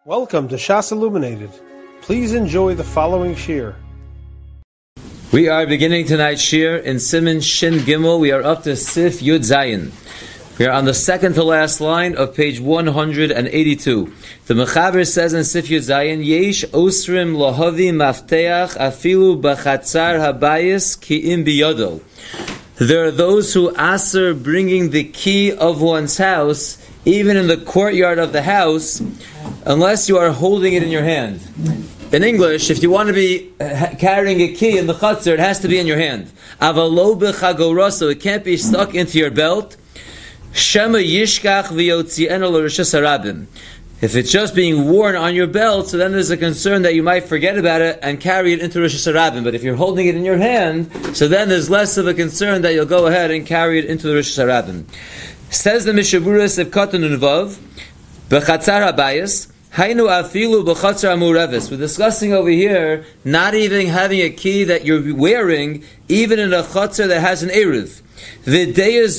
Welcome to Shas Illuminated. Please enjoy the following shir. We are beginning tonight's shir in Siman Shin Gimel. We are up to Sif Yud Zayin. We are on the second to last line of page 182. The Mechaber says in Sif Yud Zayin, Yesh osrim lohavi mafteach afilu b'chatzar habayis ki'im biyodo. There are those who aser bringing the key of one's house, even in the courtyard of the house, unless you are holding it in your hand. In English, if you want to be carrying a key in the chutzner, it has to be in your hand. Avalo b'chagoroso, it can't be stuck into your belt. Shema yishkach v'yotzi'enu l'rishus harabim. If it's just being worn on your belt, so then there's a concern that you might forget about it and carry it into Rosh Hashanah. But if you're holding it in your hand, so then there's less of a concern that you'll go ahead and carry it into the Rosh Hashanah. Says the Mishaburas of Katan Unvav, B'chatzar habayis, Hainu afilu b'chatzar amureves. We're discussing over here not even having a key that you're wearing, even in a chatzar that has an eruv. This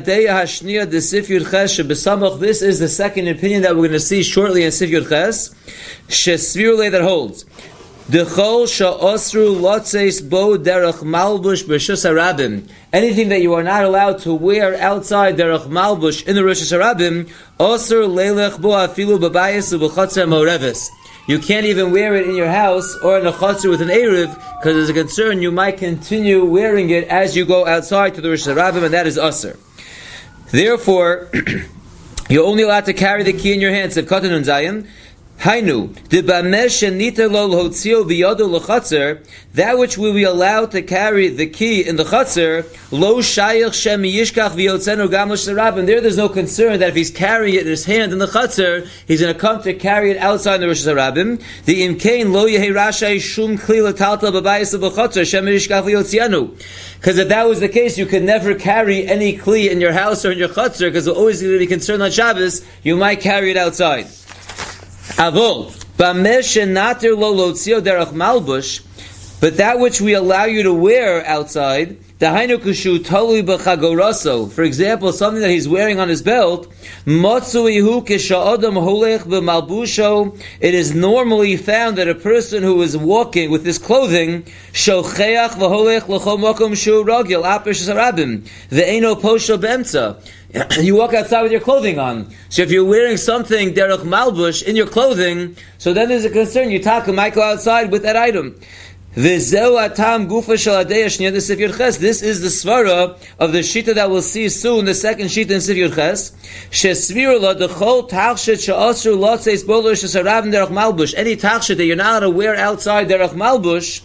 is the second opinion that we're going to see shortly in Sif Yud Ches. Shesvirule that holds. Anything that you are not allowed to wear outside derech malbush in the Rosh Hashanah, you can't even wear it in your house or in a chutzner with an eruv, because there's a concern you might continue wearing it as you go outside to the Rosh Hashanah, and that is aser. Therefore, you're only allowed to carry the key in your hands. Katan and Zayin. Hainu, that which will be allowed to carry the key in the chutzner, lo shayach shem yishkach v'yotzenu gam l'sharabim. There's no concern that if he's carrying it in his hand in the chutzner, he's going to come to carry it outside the Rosh Hashanah. The imkain lo yehi rashay shum kli l'taltal b'bayis v'chutzner shem yishkach v'yotzenu. Because if that was the case, you could never carry any kli in your house or in your chutzner, because you're always going to be concerned on Shabbos, you might carry it outside. Avol, natir lo lotzio derech malbush, but that which we allow you to wear outside, dahainu kushu tolui b'chagoroso, for example, something that he's wearing on his belt, motzuihu kisha'odam holech b'malbusho, it is normally found that a person who is walking with his clothing, shocheach v'holech l'chol mokom shu rogil, apish sarabim, ve'eno posho b'emtza, you walk outside with your clothing on. So if you're wearing something derech malbush in your clothing, so then there's a concern. You might go outside with that item. This is the svara of the shita that we'll see soon, the second shita in Sif Yud Ches. Any tachshit that you're not allowed to wear outside derech malbush,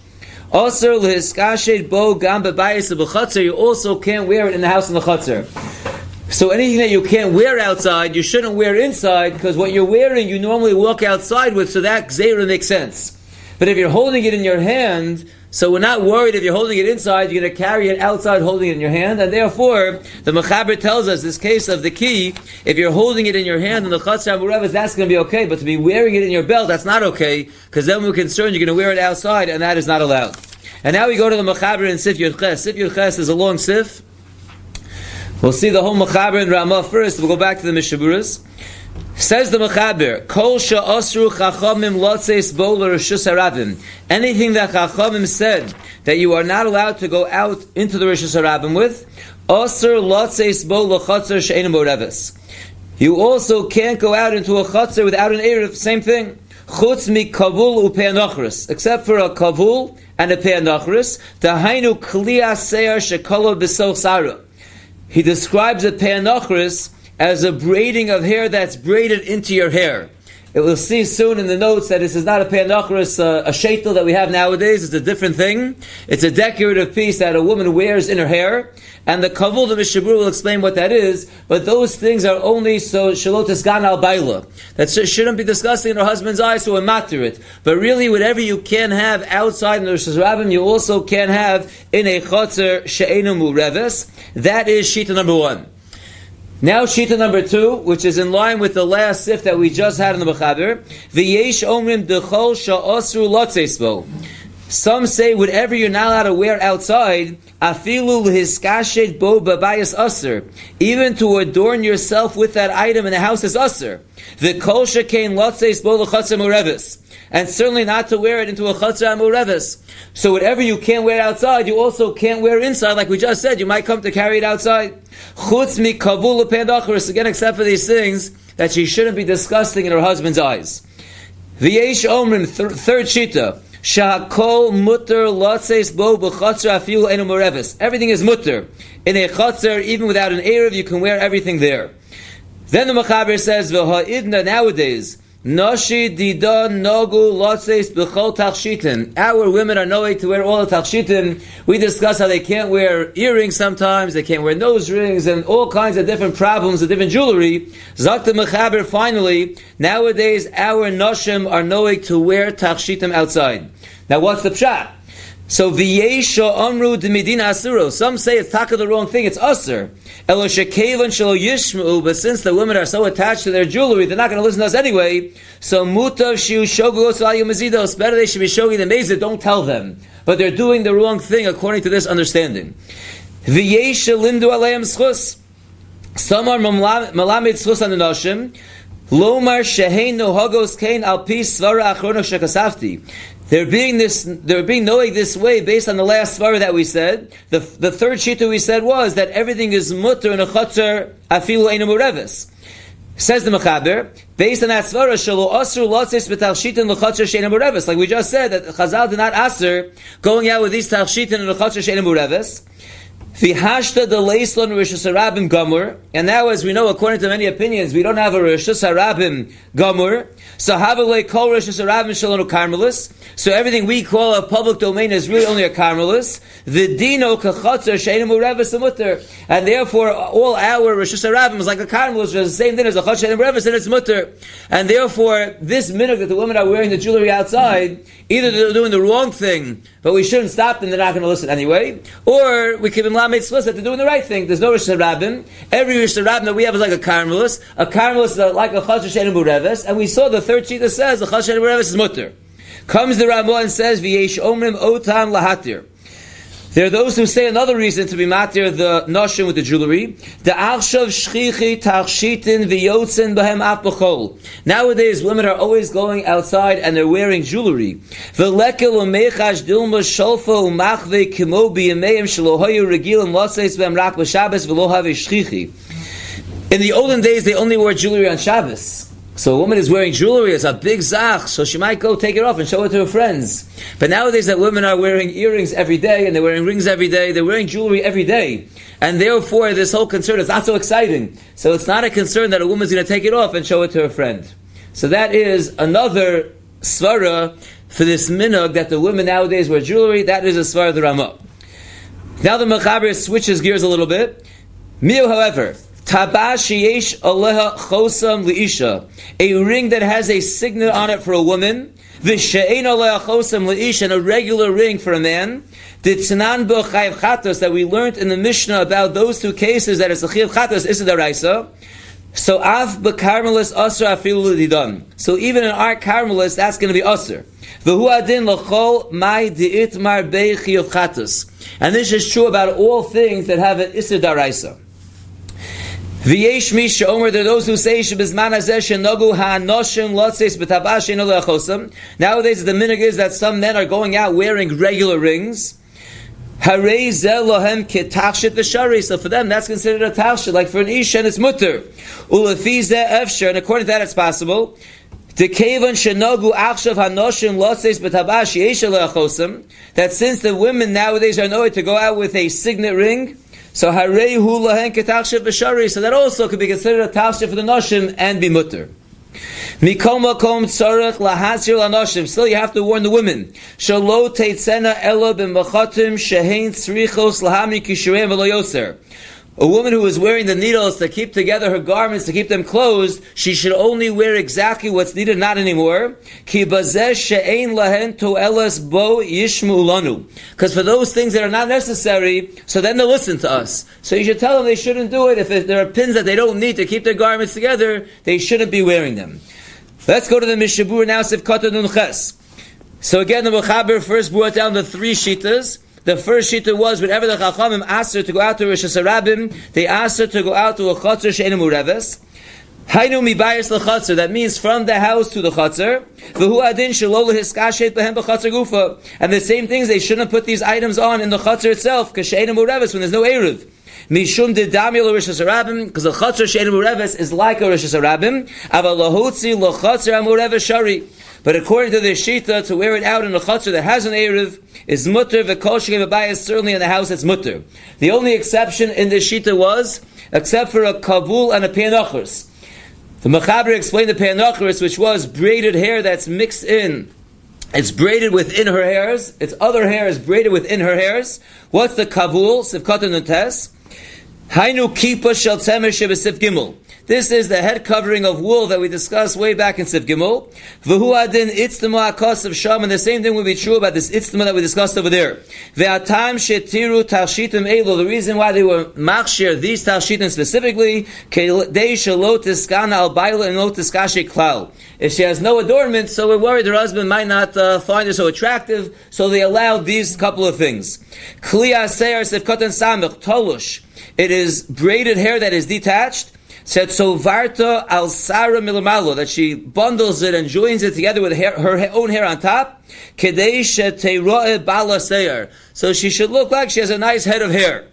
you also can't wear it in the house in the chutzner. So anything that you can't wear outside, you shouldn't wear inside, because what you're wearing, you normally walk outside with, so that gzeira makes sense. But if you're holding it in your hand, so we're not worried if you're holding it inside, you're going to carry it outside holding it in your hand, and therefore, the Mechaber tells us, this case of the key, if you're holding it in your hand in the Chatzar HaMureves, that's going to be okay, but to be wearing it in your belt, that's not okay, because then we're concerned you're going to wear it outside, and that is not allowed. And now we go to the Mechaber in Sif Yud Ches. Sif Yud Ches is a long Sif. We'll see the whole Mechaber and Ramah first. We'll go back to the Mishaburas. Says the Mechaber, Kol she'osru chachamim lotzeis bo l'reshus harabim. Anything that chachamim said that you are not allowed to go out into the reshus harabim with, osur lotzeis bo l'chatzar she'ein moreves. You also can't go out into a chatzar without an eruv. Same thing. Chutz mi kavul u'pe'anachris. Except for a kavul and a pe'anachris. Dahainu kliya se'ar she'kolov b'soch sarah. He describes a pe'anachris as a braiding of hair that's braided into your hair. It will see soon in the notes that this is not a pe'anachris, a sheitel that we have nowadays. It's a different thing. It's a decorative piece that a woman wears in her hair. And the kavul, the Mishabur will explain what that is. But those things are only so shalot esgan al baila. That shouldn't be disgusting in her husband's eyes, so we matter it. But really, whatever you can have outside in the Rosh Hashanah, you also can have in a chotzer she'enu mureves. That is shita number 1. Now shita number 2, which is in line with the last sif that we just had in the Mechaber. V'yesh omrim dechol sha'osru lotzeis bo. Some say whatever you're not allowed to wear outside, afilu l'hiskashet bo b'bayis aser, even to adorn yourself with that item in the house is aser. The kol shekain lotzeis bo l'chatzah murevis, and certainly not to wear it into a chatzah murevis. So whatever you can't wear outside, you also can't wear inside. Like we just said, you might come to carry it outside. Chutz mi kavul l'pandachris, again, except for these things that she shouldn't be disgusting in her husband's eyes. V'yesh omrim, third shita. Shahakol mutter lotzeis bo b'chatzar afilu enu morevis. Everything is mutter. In a chatzar, even without an erev, you can wear everything there. Then the Mechaber says, v'ha'idna, nowadays, nashi dida nagu lotzeis b'chol tachshitin. Our women are knowing to wear all the tachshitin. We discuss how they can't wear earrings sometimes, they can't wear nose rings, and all kinds of different problems of different jewelry. Zak the Mechaber, finally, nowadays our nashim are knowing to wear tachshitim outside. Now what's the pshat? So v'yesha amru d'medina asuro. Some say it's taka the wrong thing. It's aser. Elo shekevan shelo yishmu. But since the women are so attached to their jewelry, they're not going to listen to us anyway. So mutav shiu shogu osvayu mazidos. Better they should be showing the mezid. Don't tell them. But they're doing the wrong thing according to this understanding. V'yesha limdu aleim schus. Some are malamed schus on the nashim. Lomar shehein no hagos kain al pi svara achrono shekasafti. They're being knowing this way based on the last svara that we said. The third shita we said was that everything is mutter in a chatzar afilu einu murevis. Says the Mechaber, based on that svara, shelo asru lotzeis b'tachshitin l'chatzar she'einu murevis. Like we just said, that Chazal did not aser going out with these tachshitin in the chatzar she'einu murevis. V'hashta de leislon rishus harabim gamur, and now, as we know, according to many opinions, we don't have a rishus harabim gamur. So havalei kol rishus harabim shalonu karmelis. So everything we call a public domain is really only a karmelis. The dino kachatzer she'einu murevis mutter, and therefore all our rishus harabim is like a karmelis, which is the same thing as a chatzer she'einu murevis, and it's mutter. And therefore, this minhag that the women are wearing the jewelry outside, either they're doing the wrong thing, but we shouldn't stop them; they're not going to listen anyway, or we can made explicit they're doing the right thing. There's no Rishus Harabim. Every Rishus Harabim that we have is like a karmelis. A karmelis is like a Chasher She'einu Murevis. And we saw the third sheet that says the Chasher She'einu Murevis is mutter. Comes the Ramah and says, V'yesh omrim otam lahatir. There are those who say another reason to be matir the noshim with the jewelry. The arshav shchichi tachshitin v'yotzin b'hem af b'chol. Nowadays, women are always going outside and they're wearing jewelry. V'lekel u'mechash dilma sholfa u'machve kimo b'yameim shelo hoyu regilim lotzeis b'hem rak b'Shabbos v'lo have shchichi. In the olden days, they only wore jewelry on Shabbos. So a woman is wearing jewelry, it's a big zach, so she might go take it off and show it to her friends. But nowadays that women are wearing earrings every day, and they're wearing rings every day, they're wearing jewelry every day. And therefore this whole concern is not so exciting. So it's not a concern that a woman's going to take it off and show it to her friend. So that is another svara for this minhag that the women nowadays wear jewelry. That is a svara of the Ramah. Now the Mechaber switches gears a little bit. Miu, however, Tabash yesh aleha chosam liisha, a ring that has a signet on it for a woman. V'she'ein aleha chosam liisha, and a regular ring for a man. The Tzanan bo chayiv chatos that we learned in the Mishnah about those two cases that it's a chayiv chatos is a daraisa. So af b'karmelis asr afilu l'didan. So even in our karmelis, that's going to be asr. V'hu adin l'chol mai di'itmar bei chayiv chatos. And this is true about all things that have an isser daraisa. V'yesh misha omer, there are those who say shebizman hazeh shenogu ha'anoshim lotzeis b'tabash she'einu le'achosam. Nowadays the minhag is that some men are going out wearing regular rings. Harei zeh lohem ketachshit v'shari. So for them that's considered a tachshit, like for an ish, and it's mutter. Ulefi zeh efshar, and according to that it's possible. Dekevan shenogu achshav hanoshim lotzeis b'tabash she'einu le'achosam. That since the women nowadays are known to go out with a signet ring, so harei hu lahen ketachshiv b'shari, so that also could be considered a tachshiv for the noshim and be mutter. Mikol makom tzarech lahazir lanoshim. Still, you have to warn the women. Shalo teitzena ela b'machatim shehein tzrichos lahami kishureim v'lo yoser. A woman who is wearing the needles to keep together her garments, to keep them closed, she should only wear exactly what's needed, not anymore. Ki bazeh she'ein lahen to'elas bo yishmu lanu. Because for those things that are not necessary, so then they'll listen to us. So you should tell them they shouldn't do it. If there are pins that they don't need to keep their garments together, they shouldn't be wearing them. Let's go to the Mishabur now, Sivkata Nun Ches. So again, the Mechaber first brought down the three shitas. The first shita was whenever the Chachamim asked her to go out to Rosh Hashanah, they asked her to go out to a Chatzar she'eina mureves. Hainu mibayis l'chatzar, that means from the house to the chatzar. V'hu adin shelo lehiskashet behem b'chatzar gufa. And the same things, they shouldn't put these items on in the chatzar itself, because she'eina mureves, when there's no eruv. Mishum didamil Rosh Hashanah, because the chatzar she'eina mureves is like a Rosh Hashanah, aval lahotzi l'chatzar amureves shari. But according to the shita, to wear it out in a chatzar that has an eruv is mutter. V'kol she'ein mibayis, certainly in the house it's mutter. The only exception in the shita was, except for a kavul and a pianachos. The Mechaber explained the pe'anachris, which was braided hair that's mixed in. It's braided within her hairs. Its other hair is braided within her hairs. What's the kavul? Sivkatan nutes. Hainu kipa shel temer shebesif gimel. This is the head covering of wool that we discussed way back in Sif Gimel. V'hu adin itztama akos of sham, and the same thing would be true about this itztama that we discussed over there. Ve'atam shetiru tarshitim elo. The reason why they were machshir these tarshitim specifically, kedei shelo tiskana al baila and lo tiskashe klal. If she has no adornment, so we're worried her husband might not find her so attractive, so they allowed these couple of things. Kli aseir sifkatan samech tolush. It is braided hair that is detached. Said so varta al sara milamalo, that she bundles it and joins it together with her own hair on top. Kedei sheteroe bala seir, so she should look like she has a nice head of hair.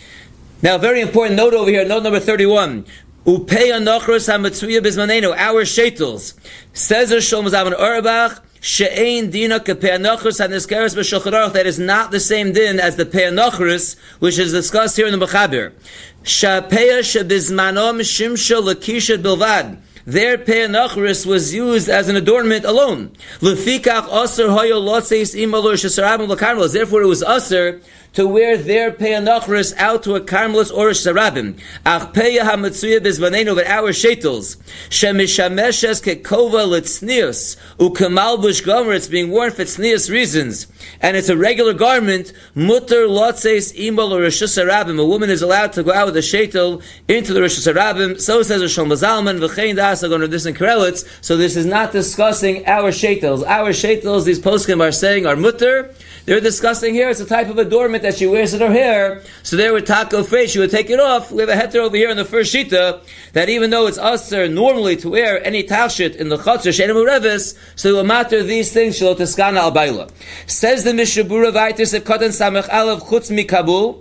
Now, very important note over here, note number 31. Upei anochros hametzuya bizmanenu, our shetels. Says Shlomo Zalman Auerbach, she'ein dina kepe'anochros haniskeres b'shulchan aruch, that is not the same din as the pe'anochros, which is discussed here in the Mechaber. Sha'peya shebizmanom shimsha lakisha bilvad. Their pe'anochros was used as an adornment alone. Lefikach aser hoyo lotzeis imal or shesarabim l'karmelos. Therefore, it was aser to wear their pe'anochros out to a karmelos or a sharabim. Ach peya hametzuya bizmanenu, but our shetels shemishameshes kekova litznius ukemal bush gomer. It's being worn for tznius reasons, and it's a regular garment. Mutter lotzeis imal or shesarabim. A woman is allowed to go out with a shetel into the Rosh Hashanah. So says Shlomo Zalman. V'chein das are going to this in Karelitz. So this is not discussing our shetels. Our shetels, these poskim are saying, are mutter. They're discussing here, it's a type of adornment that she wears in her hair. So there with Tako Frey, she would take it off. We have a heter over here in the first shita, that even though it's aser normally to wear any tashit in the chatzar she'eina mureves, so will matter these things, shelo tiskana al baila. Says the Mishnah Berurah Vayter of Katan Samech Aleph Chutz Mikabul.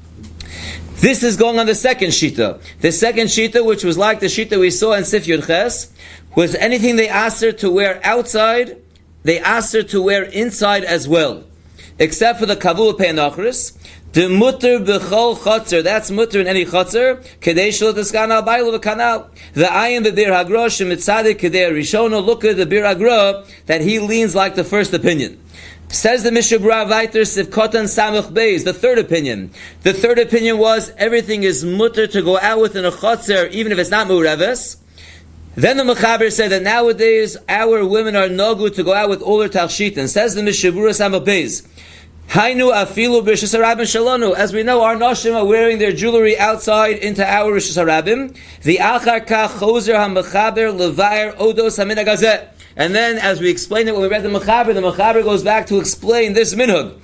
This is going on the second shita. The second shita, which was like the shita we saw in Sif Yud Ches, was anything they asked her to wear outside, they asked her to wear inside as well. Except for the kavul pe'anachris, the mutter b'chol chatzar, that's mutter in any chatzar, kedei shelo tiskana al baila v'kanal. The ayin b'bir hagra shemitzadik kedei rishono, look at the bir hagra, that he leans like the first opinion. Says the Mishnah Berurah Vayter Sivkotan Samech Beis, the third opinion. The third opinion was everything is mutter to go out with in a chatzar, even if it's not mureves. Then the Mechaber said that nowadays our women are no good to go out with all their tarshitin. Says the Mishnah Berurah Samech Beis, Hainu afilu b'Rosh Hashanah shalonu. As we know, our nashim are wearing their jewelry outside into our Rosh Hashanah. The achar kach chozer haMechaber levayer odos haminhag hazeh. And then, as we explained it when we read the Mechaber goes back to explain this minhag.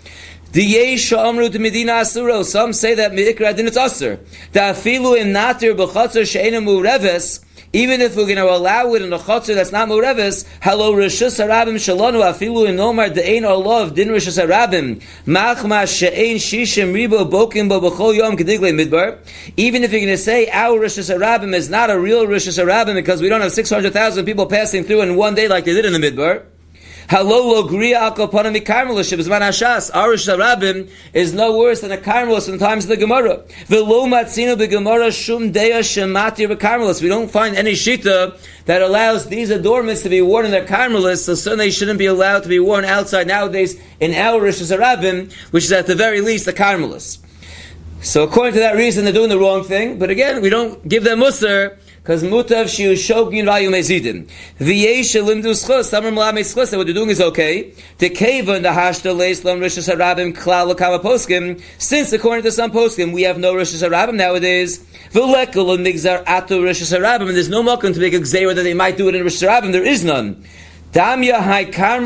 Some say that me'ikra din it's aser. Afilu in natir b'chatzar she'eina mureves. Even if we're going to allow it in a chatzar that's not mureves, halo rishus harabim shalonu afilu in nomar de'ein olav din rishus harabim machma she'ein shishim ribo bokim bo b'chol yom kediglei midbar. Even if you're going to say our rishus harabim is not a real rishus harabim because we don't have 600,000 people passing through in one day like they did in the midbar. Halolo griya al kopanim mikarmelos shebizman hashas. Our Rosh Hashanah is no worse than a karmelos in the times of the Gemara. V'lo matzino b'Gemara shum deya shematir b'karmelos. We don't find any shita that allows these adornments to be worn in their karmelos, so certainly they shouldn't be allowed to be worn outside nowadays in our Rosh Hashanah, which is at the very least the karmelos. So according to that reason, they're doing the wrong thing. But again, we don't give them musar, because mutav shiu shogin rayu mezidin. V'yesh limdu schus, some malame schus, that what they're doing is okay. The keva and the hashta leis lam rishus harabim klal l'kama poskim. Since according to some poskim, we have no rishus harabim nowadays. V'lekul migzar atu rishus harabim, and there's no makom to make a gzeira that they might do it in rishus harabim. There is none. Therefore, our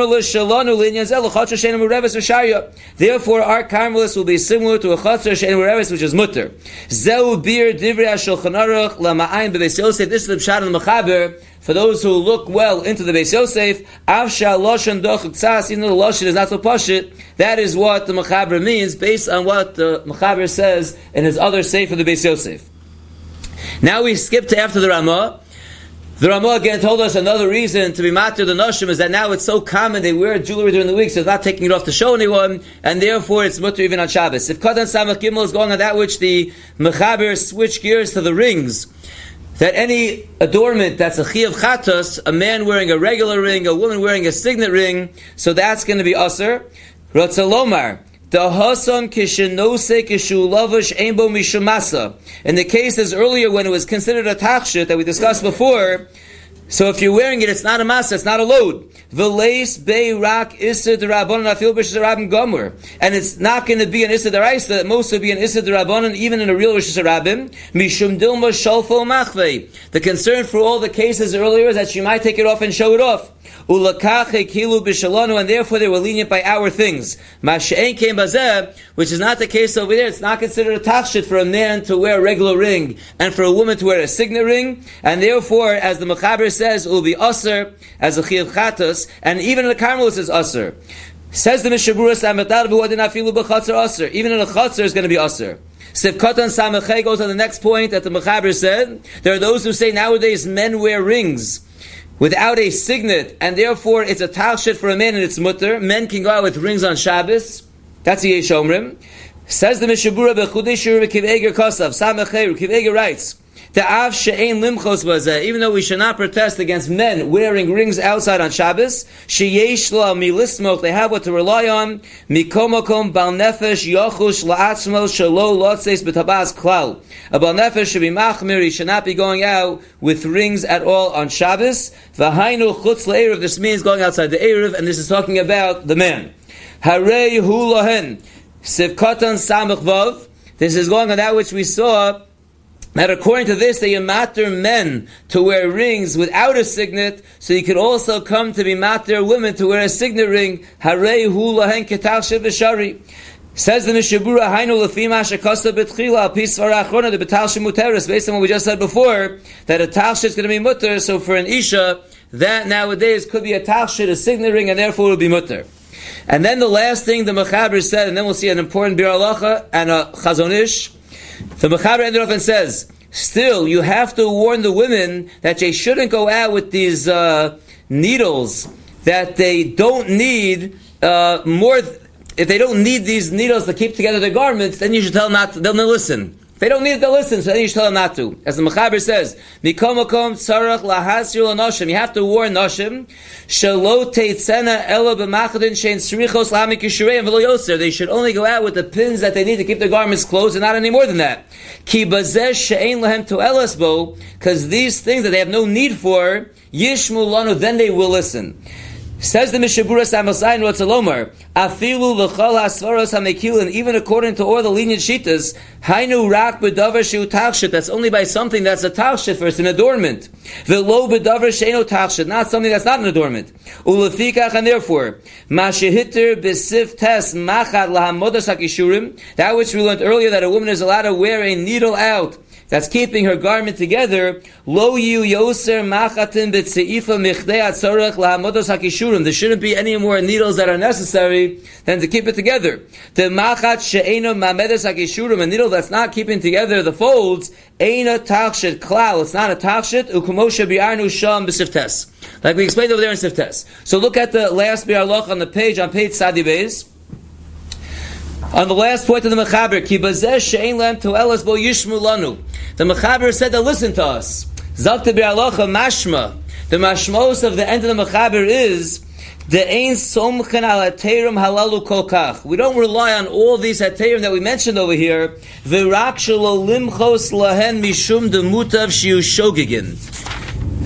Carmelis will be similar to a chatzar she'en mereves, which is mutter. Zeu bir divrei HaShulchan Aruch lama'ayin bebeis Yosef. This is the pshat and the mechaber for those who look well into the Beis Yosef. Avsha loshan doch tzas, even though the loshan is not so pashit. That is what the mechaber means, based on what the mechaber says in his other sefer, the Beis Yosef. Now we skip to after the Ramah. The Ramah again told us another reason to be matir the Noshim is that now it's so common they wear jewelry during the week, so it's not taking it off to show anyone, and therefore it's mutter even on Shabbos. If Katan Samach Gimel is going on that which the Mechaber switch gears to the rings, that any adornment that's a chi of chatos, a man wearing a regular ring, a woman wearing a signet ring, so that's going to be aser. Ratzalomar. The Hasan Kishinose Kishulavash Aimbo Mishumasa. In the cases earlier when it was considered a tachshit that we discussed before, so if you're wearing it, it's not a masa, it's not a load. V'leis bei rak issa d'rabanan afil b'shis rabim gomer. And it's not going to be an issa d'raisa, it most will be an issa d'rabanan, even in a real b'shis rabim. Mishum dilma shalfo machvei. The concern for all the cases earlier is that she might take it off and show it off. Ulakache kilu b'shalonu, and therefore they were lenient by our things. Masha'en came bazeh, which is not the case over there. It's not considered a tachshit for a man to wear a regular ring and for a woman to wear a signet ring, and therefore, as the Mechaber says, it will be aser as a chiyav chatos, and even in the Carmelis is aser. Says the Mishabura Samatar b'wadinafilu b'chatzar aser. Even in a chatzar is going to be aser. Sivkatan Samachei goes on the next point that the Mechaber said. There are those who say nowadays men wear rings without a signet, and therefore it's a tachshit for a man and it's mutter. Men can go out with rings on Shabbos. That's the Yesh Omrim. Says the Mishabura b'chudei Rekiv Eger Kosav Samachei. Rekiv Eger writes, even though we should not protest against men wearing rings outside on Shabbos, they have what to rely on. A Bal Nefesh should be machmir, he should not be going out with rings at all on Shabbos. This means going outside the Erev, and this is talking about the man. This is going on that which we saw, that according to this, they matter men to wear rings without a signet, so you could also come to be matter women to wear a signet ring. Harei hu lahen ketal shebeshari. Says the Mishabura, Hainu lefima shekasa betchila pisvara achrona the betal shemuteres. Based on what we just said before, that a talshit is going to be mutter. So for an isha, that nowadays could be a talshit, a signet ring, and therefore it will be mutter. And then the last thing the Mechaber said, and then we'll see an important bir halacha and a Chazon Ish. The Mechaber ended off and says, still, you have to warn the women that they shouldn't go out with these needles, that they don't need more. If they don't need these needles to keep together their garments, then you should tell them not to. They'll not listen. If they don't need it, they'll listen, so then you should tell them not to. As the Mechaber says, Mikom makom tzarach lahasir l'noshim. You have to warn noshim. Shelo teitzena elo b'machadin shein srichos l'hamik yishureim v'lo yoser. They should only go out with the pins that they need to keep their garments closed, and not any more than that. Ki bazeh she'ein lahem to'elas bo, because these things that they have no need for, yishmu lanu, then they will listen. Says the Mishabura Samasayin Rotzalomar, Afilu l'chol ha'svaros ha'mekilin, even according to all the lenient shitas, Hainu rak b'davar she'u tachshit, that's only by something that's a tachshit, for it's an adornment. V'lo b'davar she'eno tachshit, not something that's not an adornment. Ulefikach, and therefore, ma shehitter b'sif tes machad lahamodas ha'kishurim, that which we learned earlier, that a woman is allowed to wear a needle out that's keeping her garment together. Lo yu yoser machatin b'tzeifa michdei atzorach lahamodos hakishurim. There shouldn't be any more needles that are necessary than to keep it together. The machat she'eno mamedes hakishurim, a needle that's not keeping together the folds, eina tachshit klal. It's not a tachshit. Ukumosha bi'arnu sham b'siftes. Like we explained over there in Siftes. So look at the last bi'arloch on page Sadi Beis. On the last point of the Mechaber, Ki bazeh she'ein lehem to'elas bo yishmu lanu. The Mechaber said that listen to us. Zakta bi'alocha mashma. The mashmos of the end of the Mechaber is the ein somchen al haterim halalu kol kach. We don't rely on all these haterim that we mentioned over here. V'rak shelo limchos lahen mishum demutav shiu shogigin.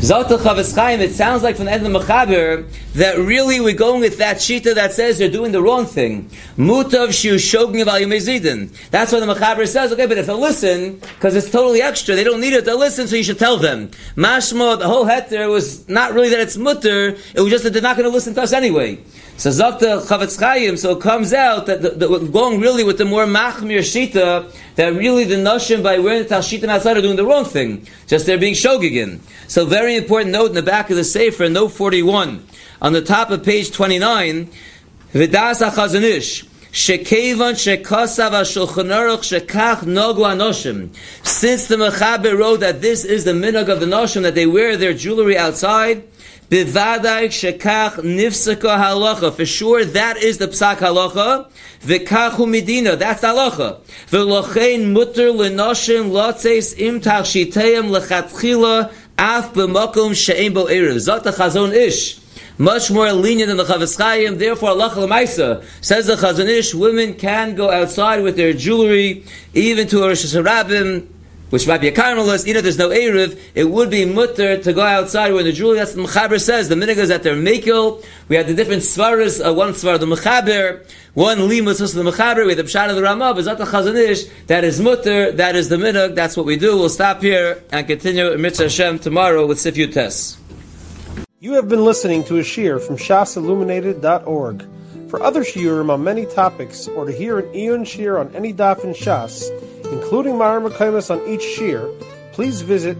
Zalta Chavetz Chaim, it sounds like from the end of the Mechaber that really we're going with that shita that says they're doing the wrong thing. Mutav shiu shogin of al yomei zidin. That's why the Mechaber says, okay, but if they listen, because it's totally extra, they don't need it, they'll listen, so you should tell them. Mashma, the whole heter was not really that it's mutter, it was just that they're not going to listen to us anyway. So Zalta Chavetz Chaim, so it comes out that we're going really with the more machmir shita, that really the notion by wearing the talshitim outside are doing the wrong thing. Just they're being shogigin. So very important note in the back of the Sefer, note 41. On the top of page 29, V'das HaChazon Ish, Shekevan Shekasav HaShulchan Aruch Shekach Nogu HaNoshim. Since the Mechaber wrote that this is the minhag of the Noshim, that they wear their jewelry outside, Bivadai Shekach Nifsaka Halacha. For sure, that is the Psak Halacha. V'kachu Medina, that's the Halacha. V'lochein mutter l'noshim lotzeis im tachshiteim lechatchila af b'makom she'em bo erev. Zot HaChazon Ish. Much more lenient than the Chavetz Chaim. Therefore, halacha l'maisa, says the Chazon Ish, women can go outside with their jewelry, even to a Rosh Hashanah, which might be a carmelist, even if there's no Erev, it would be mutter to go outside wearing the jewelry. That's what the Mechaber says. The minhag is that they're mekel. We have the different svaras, one svar the Mechaber, one limus the Mechaber, we have the Pshat of the Ramah, but Zat HaChazon Ish, that is mutter, that is the minhag, that's what we do. We'll stop here and continue in Mitzvah Hashem tomorrow with Sif Yutes. You have been listening to a shiur from shasilluminated.org. For other shiurim on many topics, or to hear an Iyun shiur on any daf in Shas, including Mareh Mekomos on each shiur, please visit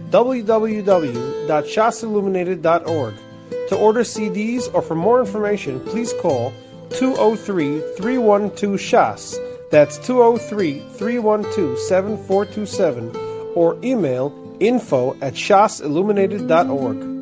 www.shasilluminated.org. To order CDs or for more information, please call 203-312-SHAS. That's 203-312-7427, or email info@shasilluminated.org.